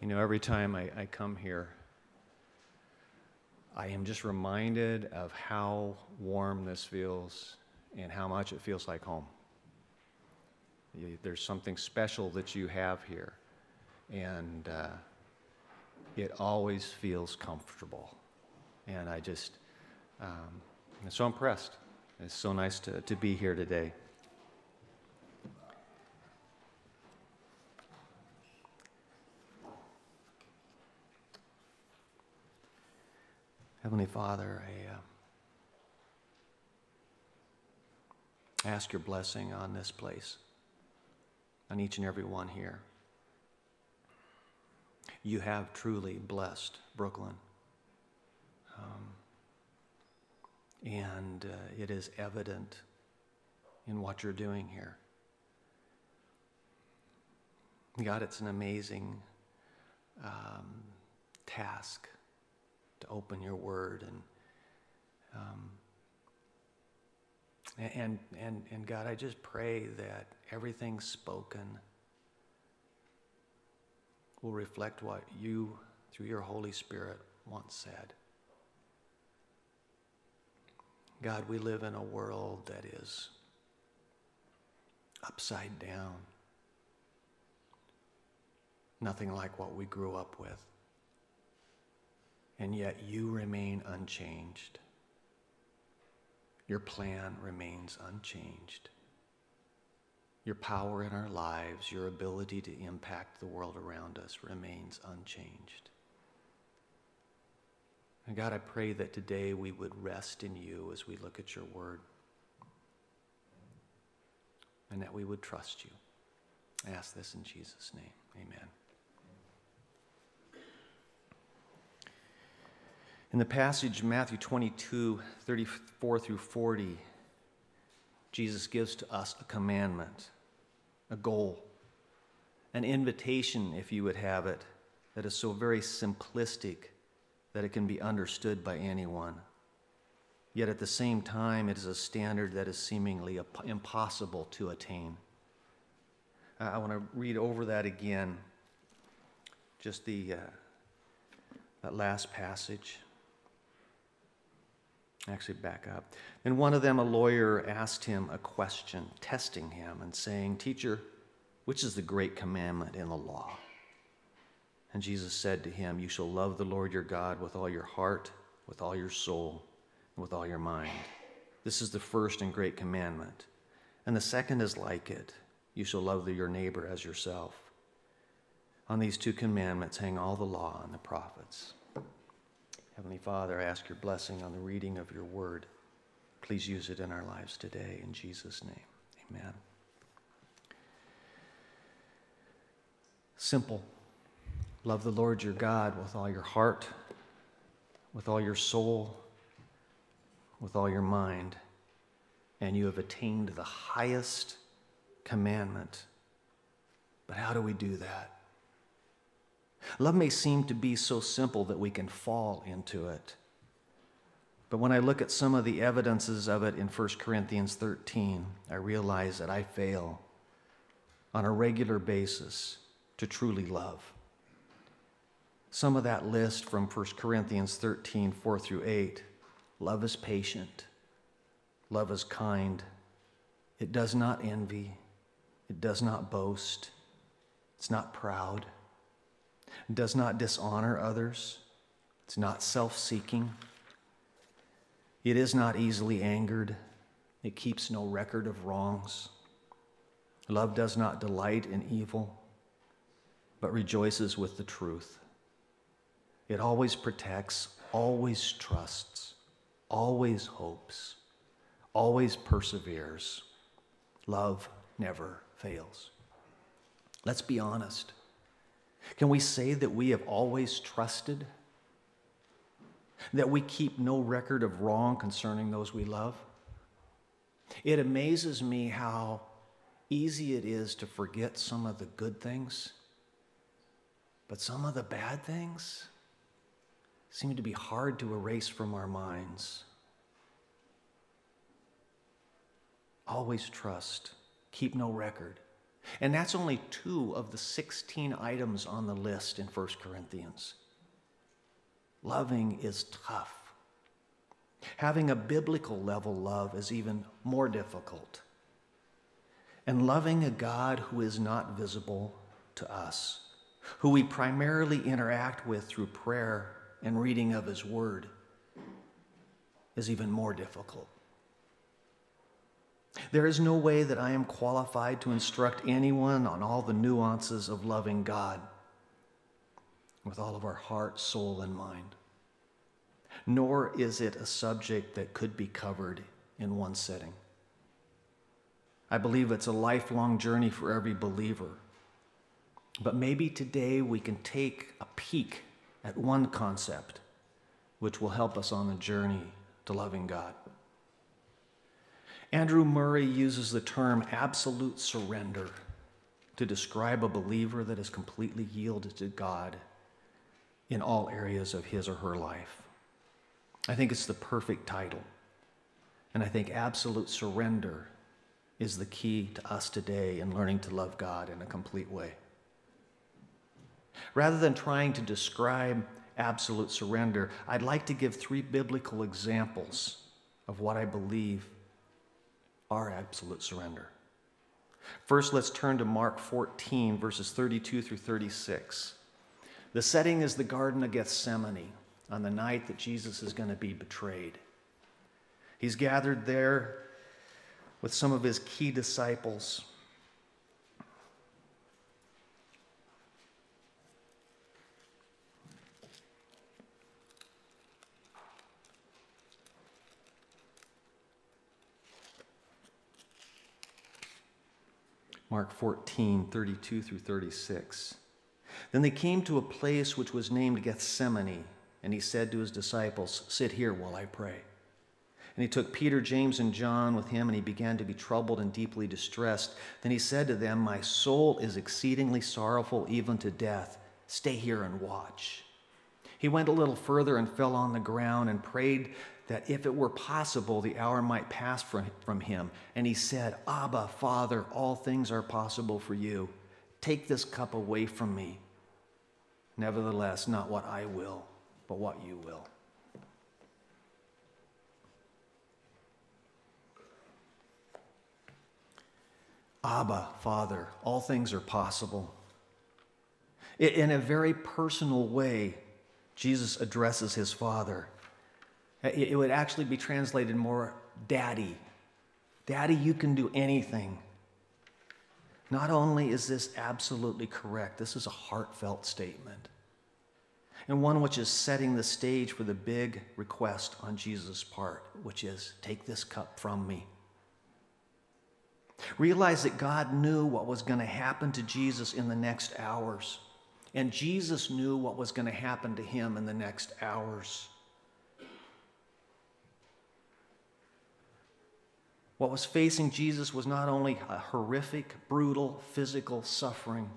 Every time I come here, I am just reminded of how warm this feels and how much it feels like home. There's something special that you have here, and it always feels comfortable. And I'm so impressed. It's so nice to be here today. Heavenly Father, I ask your blessing on this place, on each and every one here. You have truly blessed Brooklyn. And it is evident in what you're doing here. God, it's an amazing task to open your word and God, I just pray that everything spoken will reflect what you, through your Holy Spirit, once said. God, we live in a world that is upside down. Nothing like what we grew up with. And yet you remain unchanged. Your plan remains unchanged. Your power in our lives, your ability to impact the world around us remains unchanged. And God, I pray that today we would rest in you as we look at your word, and that we would trust you. I ask this in Jesus' name. Amen. In the passage, Matthew 22, 34 through 40, Jesus gives to us a commandment, a goal, an invitation, if you would have it, that is so very simplistic that it can be understood by anyone. Yet at the same time, it is a standard that is seemingly impossible to attain. I want to read over that again, just that last passage. Actually, back up. Then one of them, a lawyer, asked him a question, testing him and saying, "Teacher, which is the great commandment in the law?" And Jesus said to him, "You shall love the Lord your God with all your heart, with all your soul, and with all your mind. This is the first and great commandment. And the second is like it. You shall love your neighbor as yourself. On these two commandments hang all the law and the prophets." Heavenly Father, I ask your blessing on the reading of your word. Please use it in our lives today. In Jesus' name, amen. Simple. Love the Lord your God with all your heart, with all your soul, with all your mind, and you have attained the highest commandment. But how do we do that? Love may seem to be so simple that we can fall into it. But when I look at some of the evidences of it in 1 Corinthians 13, I realize that I fail on a regular basis to truly love. Some of that list from 1 Corinthians 13, 4 through 8, love is patient, love is kind, it does not envy, it does not boast, it's not proud, it does not dishonor others, it's not self-seeking, it is not easily angered, it keeps no record of wrongs. Love does not delight in evil, but rejoices with the truth. It always protects, always trusts, always hopes, always perseveres. Love never fails. Let's be honest. Can we say that we have always trusted? That we keep no record of wrong concerning those we love? It amazes me how easy it is to forget some of the good things, but some of the bad things seem to be hard to erase from our minds. Always trust, keep no record. And that's only 2 of the 16 items on the list in 1 Corinthians. Loving is tough. Having a biblical level love is even more difficult. And loving a God who is not visible to us, who we primarily interact with through prayer and reading of his word, is even more difficult. There is no way that I am qualified to instruct anyone on all the nuances of loving God with all of our heart, soul, and mind. Nor is it a subject that could be covered in one sitting. I believe it's a lifelong journey for every believer. But maybe today we can take a peek at one concept which will help us on the journey to loving God. Andrew Murray uses the term absolute surrender to describe a believer that is completely yielded to God in all areas of his or her life. I think it's the perfect title. And I think absolute surrender is the key to us today in learning to love God in a complete way. Rather than trying to describe absolute surrender, I'd like to give 3 biblical examples of what I believe are absolute surrender. First, let's turn to Mark 14, verses 32 through 36. The setting is the Garden of Gethsemane on the night that Jesus is going to be betrayed. He's gathered there with some of his key disciples. Mark 14, 32 through 36. Then they came to a place which was named Gethsemane, and he said to his disciples, "Sit here while I pray." And he took Peter, James, and John with him, and he began to be troubled and deeply distressed. Then he said to them, "My soul is exceedingly sorrowful, even to death. Stay here and watch." He went a little further and fell on the ground and prayed that if it were possible, the hour might pass from him. And he said, "Abba, Father, all things are possible for you. Take this cup away from me. Nevertheless, not what I will, but what you will." Abba, Father, all things are possible. In a very personal way, Jesus addresses his Father. It would actually be translated more, Daddy. Daddy, you can do anything. Not only is this absolutely correct, this is a heartfelt statement, and one which is setting the stage for the big request on Jesus' part, which is, take this cup from me. Realize that God knew what was going to happen to Jesus in the next hours, and Jesus knew what was going to happen to him in the next hours. What was facing Jesus was not only a horrific, brutal, physical suffering,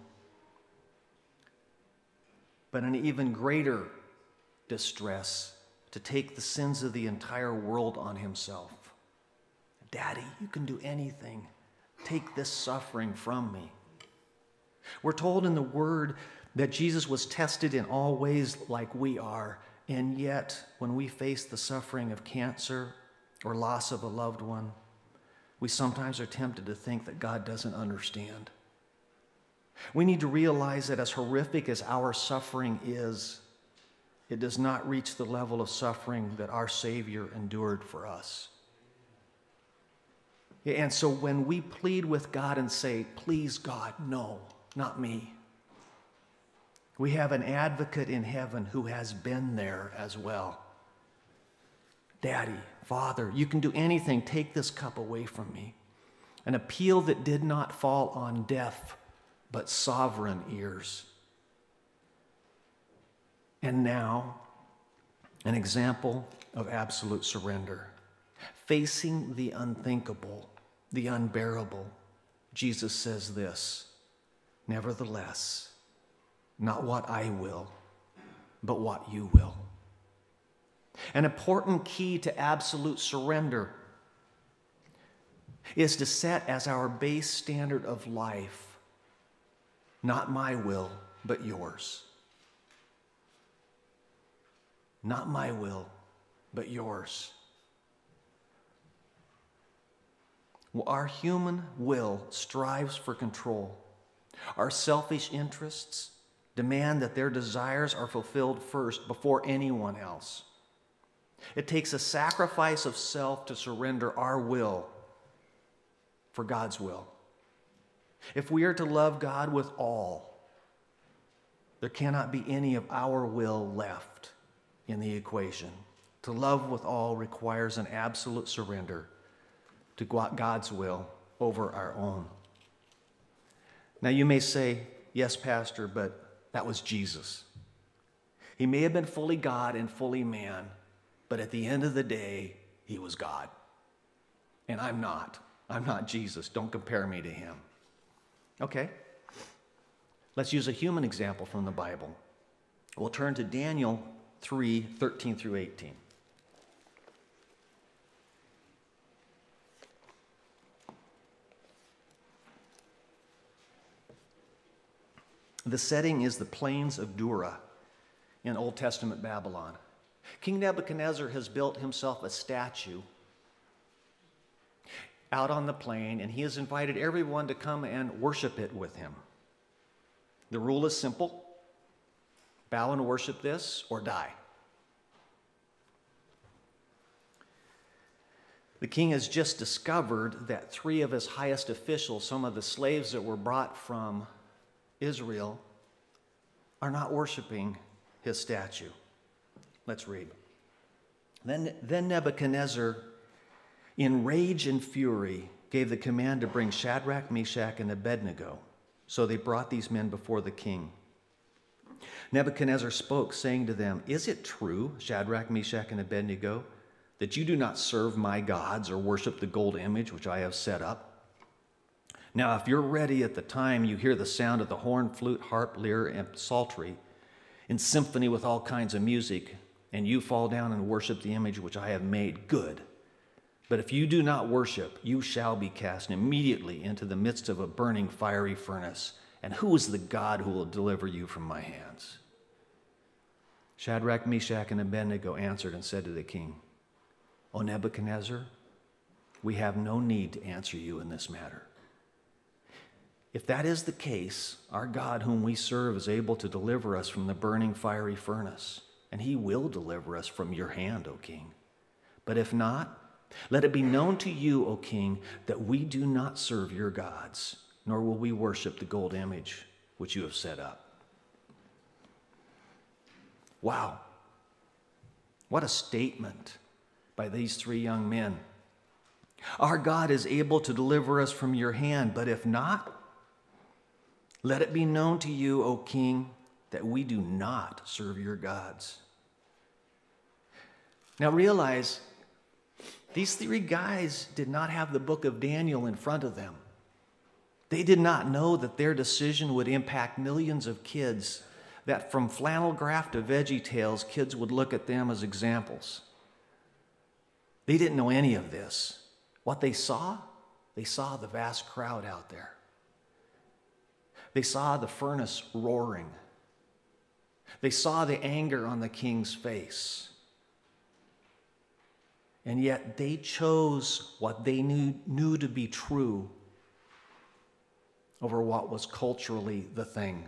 but an even greater distress to take the sins of the entire world on himself. Daddy, you can do anything. Take this suffering from me. We're told in the Word that Jesus was tested in all ways like we are, and yet when we face the suffering of cancer or loss of a loved one, we sometimes are tempted to think that God doesn't understand. We need to realize that as horrific as our suffering is, it does not reach the level of suffering that our Savior endured for us. And so when we plead with God and say, "Please, God, no, not me," we have an advocate in heaven who has been there as well. Daddy, Father, you can do anything. Take this cup away from me. An appeal that did not fall on deaf but sovereign ears. And now, an example of absolute surrender. Facing the unthinkable, the unbearable, Jesus says this, "Nevertheless, not what I will, but what you will." An important key to absolute surrender is to set as our base standard of life Not my will, but yours. Not my will, but yours. Well, our human will strives for control. Our selfish interests demand that their desires are fulfilled first before anyone else. It takes a sacrifice of self to surrender our will for God's will. If we are to love God with all, there cannot be any of our will left in the equation. To love with all requires an absolute surrender to God's will over our own. Now you may say, yes, Pastor, but that was Jesus. He may have been fully God and fully man, but at the end of the day, he was God. And I'm not. I'm not Jesus. Don't compare me to him. Okay. Let's use a human example from the Bible. We'll turn to Daniel 3:13 through 18. The setting is the plains of Dura in Old Testament Babylon. King Nebuchadnezzar has built himself a statue out on the plain, and he has invited everyone to come and worship it with him. The rule is simple: bow and worship this or die. The king has just discovered that 3 of his highest officials, some of the slaves that were brought from Israel, are not worshiping his statue. Let's read. Then Nebuchadnezzar, in rage and fury, gave the command to bring Shadrach, Meshach, and Abednego. So they brought these men before the king. Nebuchadnezzar spoke, saying to them, "Is it true, Shadrach, Meshach, and Abednego, that you do not serve my gods or worship the gold image which I have set up? Now, if you're ready at the time you hear the sound of the horn, flute, harp, lyre, and psaltery, in symphony with all kinds of music, and you fall down and worship the image which I have made, good. But if you do not worship, you shall be cast immediately into the midst of a burning fiery furnace. And who is the God who will deliver you from my hands?" Shadrach, Meshach, and Abednego answered and said to the king, "O Nebuchadnezzar, we have no need to answer you in this matter. If that is the case, our God whom we serve is able to deliver us from the burning fiery furnace, and he will deliver us from your hand, O king. But if not, let it be known to you, O king, that we do not serve your gods, nor will we worship the gold image which you have set up." Wow. What a statement by these 3 young men. Our God is able to deliver us from your hand, but if not, let it be known to you, O king, that we do not serve your gods. Now realize, these 3 guys did not have the book of Daniel in front of them. They did not know that their decision would impact millions of kids, that from flannel graph to Veggie Tales, kids would look at them as examples. They didn't know any of this. What they saw the vast crowd out there. They saw the furnace roaring. They saw the anger on the king's face. And yet they chose what they knew to be true over what was culturally the thing.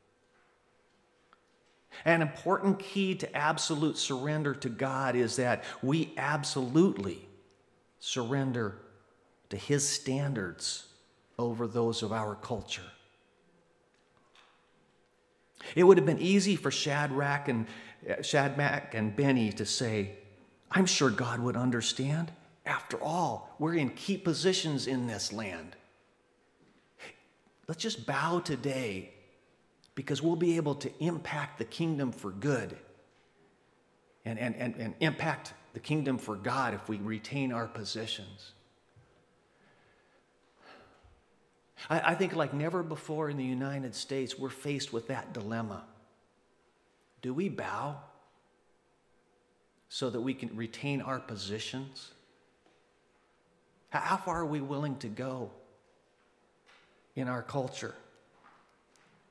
An important key to absolute surrender to God is that we absolutely surrender to his standards over those of our culture. It would have been easy for Shadrach and Benny to say, "I'm sure God would understand. After all, we're in key positions in this land. Let's just bow today, because we'll be able to impact the kingdom for good and impact the kingdom for God if we retain our positions." I think like never before in the United States, we're faced with that dilemma. Do we bow so that we can retain our positions? How far are we willing to go in our culture?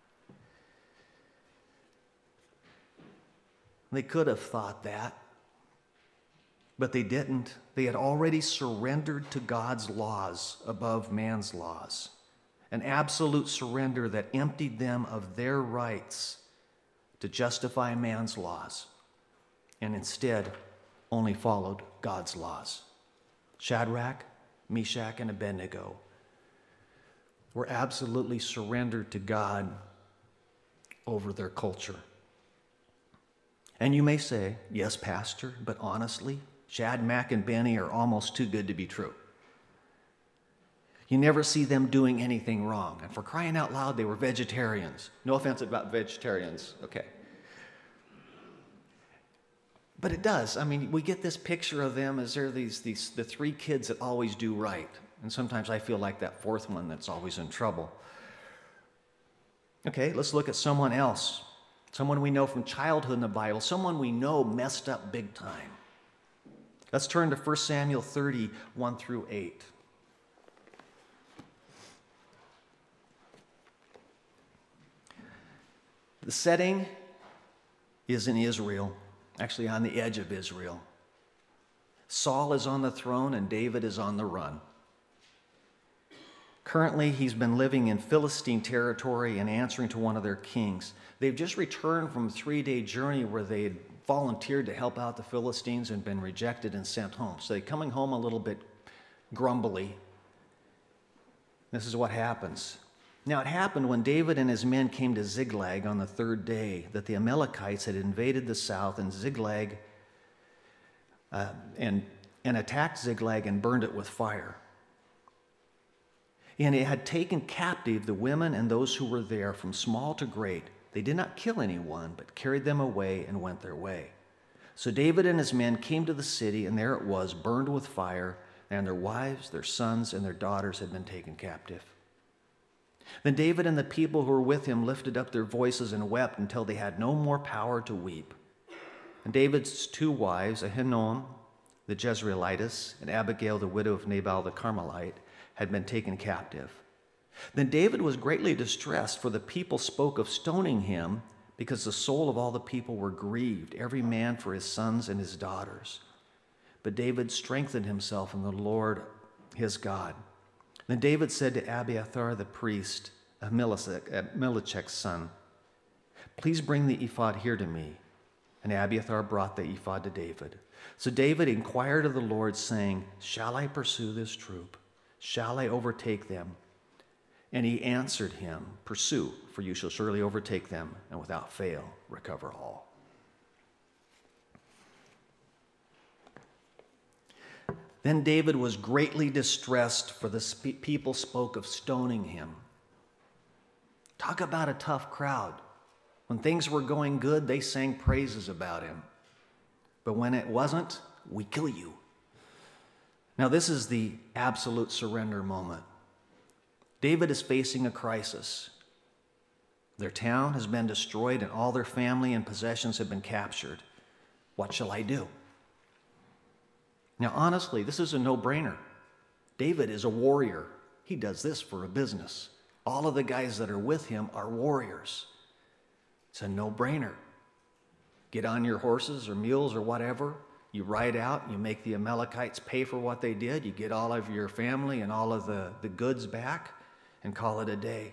They could have thought that, but they didn't. They had already surrendered to God's laws above man's laws, an absolute surrender that emptied them of their rights to justify man's laws, and instead only followed God's laws. Shadrach, Meshach, and Abednego were absolutely surrendered to God over their culture. And you may say, yes, Pastor, but honestly, Shadrach and Benny are almost too good to be true. You never see them doing anything wrong. And for crying out loud, they were vegetarians. No offense about vegetarians, okay. But it does. I mean, we get this picture of them as they're the three kids that always do right. And sometimes I feel like that fourth one that's always in trouble. Okay, let's look at someone else. Someone we know from childhood in the Bible. Someone we know messed up big time. Let's turn to 1 Samuel 30, 1 through 8. The setting is in Israel, actually on the edge of Israel. Saul is on the throne and David is on the run. Currently, he's been living in Philistine territory and answering to one of their kings. They've just returned from a 3-day journey where they had volunteered to help out the Philistines and been rejected and sent home. So they're coming home a little bit grumbly. This is what happens. Now, it happened when David and his men came to Ziklag on the 3rd day that the Amalekites had invaded the south and Ziklag and attacked Ziklag and burned it with fire. And it had taken captive the women and those who were there from small to great. They did not kill anyone, but carried them away and went their way. So David and his men came to the city, and there it was, burned with fire, and their wives, their sons, and their daughters had been taken captive. Then David and the people who were with him lifted up their voices and wept until they had no more power to weep. And David's 2 wives, Ahinoam the Jezreelitess and Abigail the widow of Nabal the Carmelite, had been taken captive. Then David was greatly distressed, for the people spoke of stoning him, because the soul of all the people were grieved, every man for his sons and his daughters. But David strengthened himself in the Lord his God. Then David said to Abiathar the priest, Ahimelech's son, "Please bring the ephod here to me." And Abiathar brought the ephod to David. So David inquired of the Lord, saying, "Shall I pursue this troop? Shall I overtake them?" And he answered him, "Pursue, for you shall surely overtake them, and without fail recover all." Then David was greatly distressed, for the people spoke of stoning him. Talk about a tough crowd. When things were going good, they sang praises about him. But when it wasn't, we kill you. Now, this is the absolute surrender moment. David is facing a crisis. Their town has been destroyed and all their family and possessions have been captured. What shall I do? Now, honestly, this is a no-brainer. David is a warrior. He does this for a business. All of the guys that are with him are warriors. It's a no-brainer. Get on your horses or mules or whatever. You ride out, you make the Amalekites pay for what they did. You get all of your family and all of the goods back and call it a day.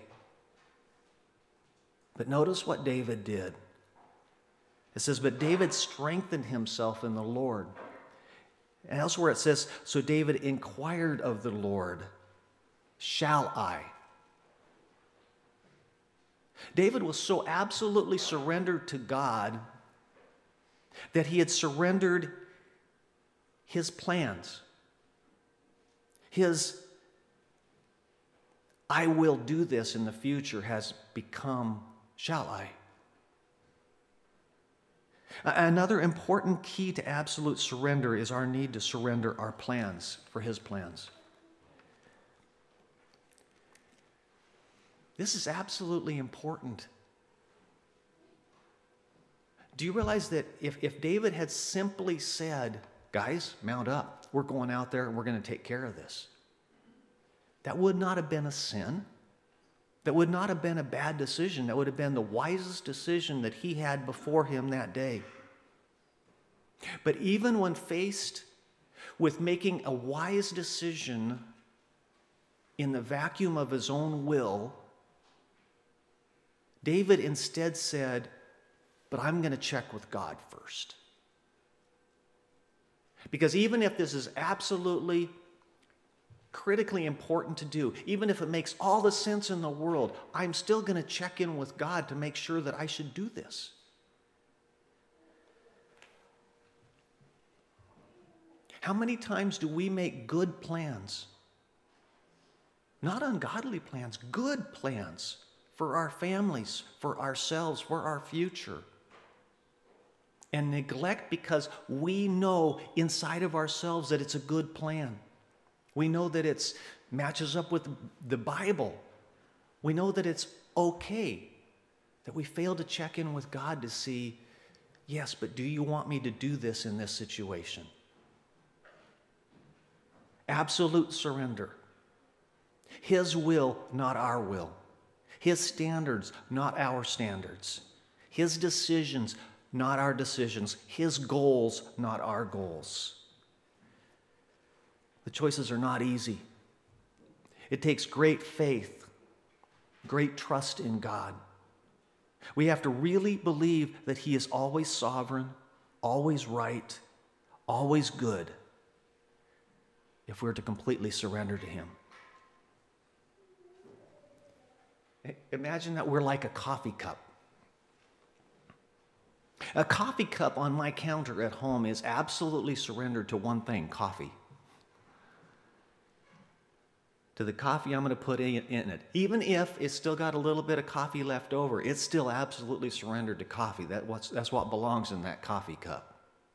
But notice what David did. It says, but David strengthened himself in the Lord. And elsewhere it says, so David inquired of the Lord, shall I? David was so absolutely surrendered to God that he had surrendered his plans. His I will do this in the future has become shall I? Another important key to absolute surrender is our need to surrender our plans for his plans. This is absolutely important. Do you realize that if David had simply said, guys, mount up, we're going out there and we're going to take care of this, that would not have been a sin. That would not have been a bad decision. That would have been the wisest decision that he had before him that day. But even when faced with making a wise decision in the vacuum of his own will, David instead said, but I'm going to check with God first. Because even if this is absolutely critically important to do, even if it makes all the sense in the world, I'm still going to check in with God to make sure that I should do this. How many times do we make good plans? Not ungodly plans, good plans for our families, for ourselves, for our future. And neglect because we know inside of ourselves that it's a good plan. We know that it matches up with the Bible. We know that it's okay, that we fail to check in with God to see, yes, but do you want me to do this in this situation? Absolute surrender. His will, not our will. His standards, not our standards. His decisions, not our decisions. His goals, not our goals. The choices are not easy. It takes great faith, great trust in God. We have to really believe that He is always sovereign, always right, always good, if we're to completely surrender to Him. Imagine that we're like a coffee cup. A coffee cup on my counter at home is absolutely surrendered to one thing: coffee. To the coffee I'm going to put in it. Even if it's still got a little bit of coffee left over, it's still absolutely surrendered to coffee. That's what belongs in that coffee cup.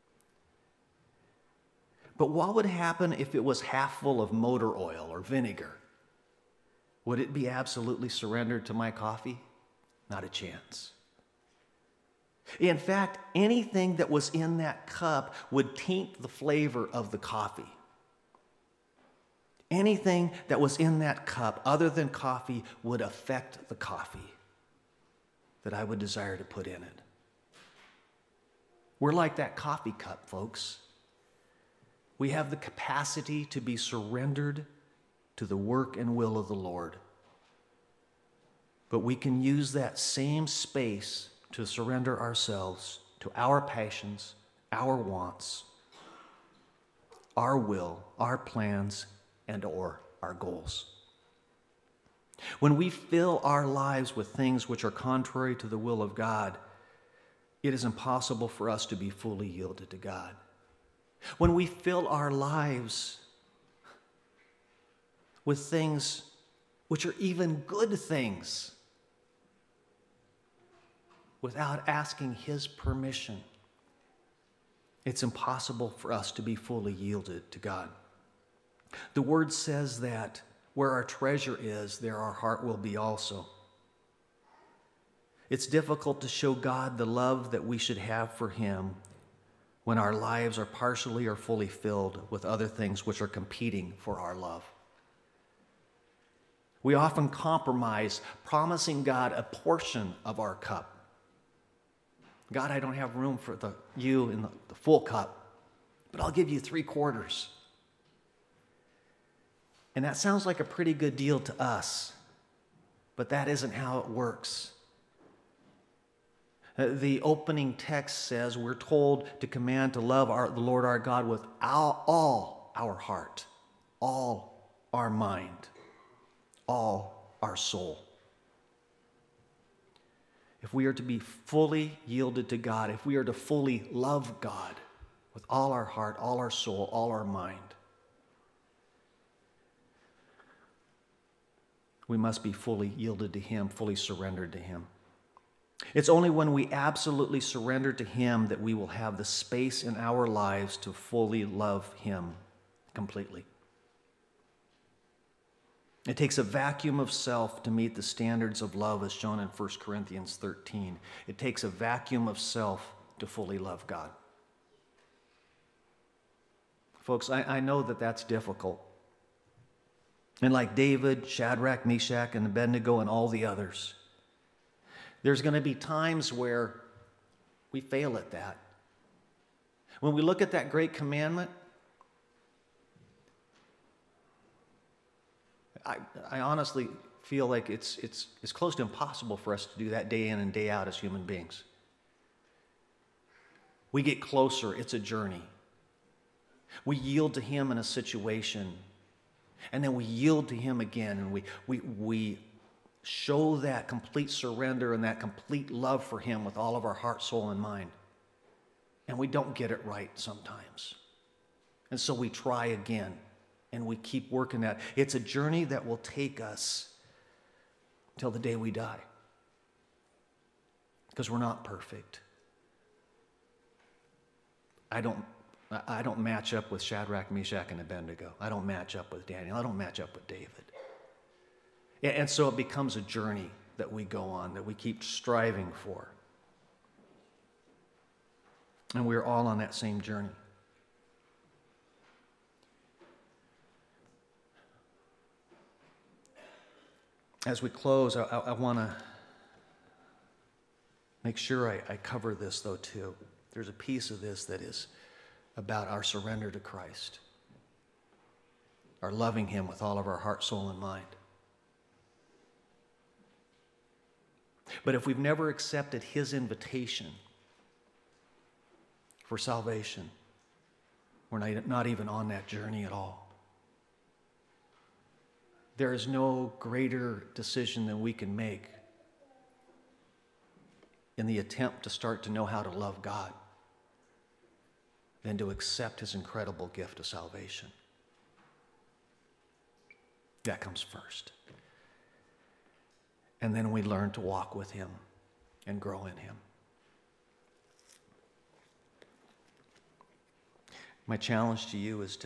But what would happen if it was half full of motor oil or vinegar? Would it be absolutely surrendered to my coffee? Not a chance. In fact, anything that was in that cup would taint the flavor of the coffee. Anything that was in that cup other than coffee would affect the coffee that I would desire to put in it. We're like that coffee cup, folks. We have the capacity to be surrendered to the work and will of the Lord. But we can use that same space to surrender ourselves to our passions, our wants, our will, our plans, and or our goals. When we fill our lives with things which are contrary to the will of God, it is impossible for us to be fully yielded to God. When we fill our lives with things which are even good things without asking His permission, it's impossible for us to be fully yielded to God. The Word says that where our treasure is, there our heart will be also. It's difficult to show God the love that we should have for Him when our lives are partially or fully filled with other things which are competing for our love. We often compromise, promising God a portion of our cup. God, I don't have room for you in the full cup, but I'll give you 3/4. And that sounds like a pretty good deal to us, but that isn't how it works. The opening text says we're told to command to love the Lord our God with all our heart, all our mind, all our soul. If we are to be fully yielded to God, if we are to fully love God with all our heart, all our soul, all our mind, we must be fully yielded to Him, fully surrendered to Him. It's only when we absolutely surrender to Him that we will have the space in our lives to fully love Him completely. It takes a vacuum of self to meet the standards of love as shown in 1 Corinthians 13. It takes a vacuum of self to fully love God. Folks, I know that that's difficult. And like David, Shadrach, Meshach, and Abednego, and all the others, there's going to be times where we fail at that. When we look at that great commandment, I honestly feel like it's close to impossible for us to do that day in and day out as human beings. We get closer, it's a journey. We yield to him in a situation, and then we yield to him again, and we show that complete surrender and that complete love for him with all of our heart, soul, and mind. And we don't get it right sometimes. And so we try again, and we keep working that. It's a journey that will take us till the day we die, because we're not perfect. I don't match up with Shadrach, Meshach, and Abednego. I don't match up with Daniel. I don't match up with David. And so it becomes a journey that we go on, that we keep striving for. And we're all on that same journey. As we close, I want to make sure I cover this, though, too. There's a piece of this that is about our surrender to Christ, our loving him with all of our heart, soul, and mind. But if we've never accepted his invitation for salvation, we're not even on that journey at all. There is no greater decision than we can make in the attempt to start to know how to love God than to accept his incredible gift of salvation. That comes first. And then we learn to walk with him and grow in him. My challenge to you is to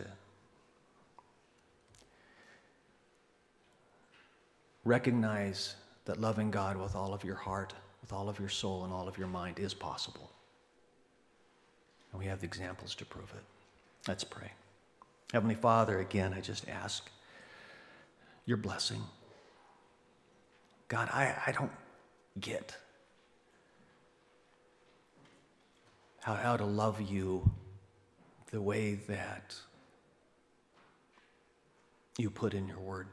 recognize that loving God with all of your heart, with all of your soul, and all of your mind is possible. And we have the examples to prove it. Let's pray. Heavenly Father, again, I just ask your blessing. God, I don't get how to love you the way that you put in your word.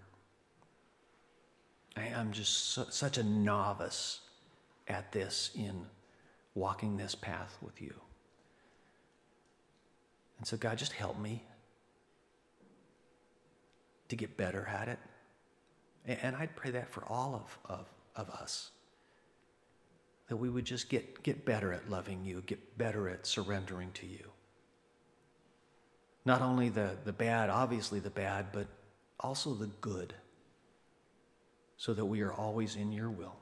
I am just such a novice at this in walking this path with you. And so, God, just help me to get better at it. And I'd pray that for all of us, that we would just get better at loving you, get better at surrendering to you. Not only the bad, obviously the bad, but also the good, so that we are always in your will.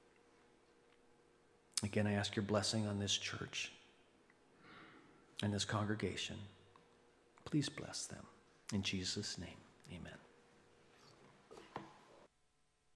Again, I ask your blessing on this church and this congregation. Please bless them. In Jesus' name, amen.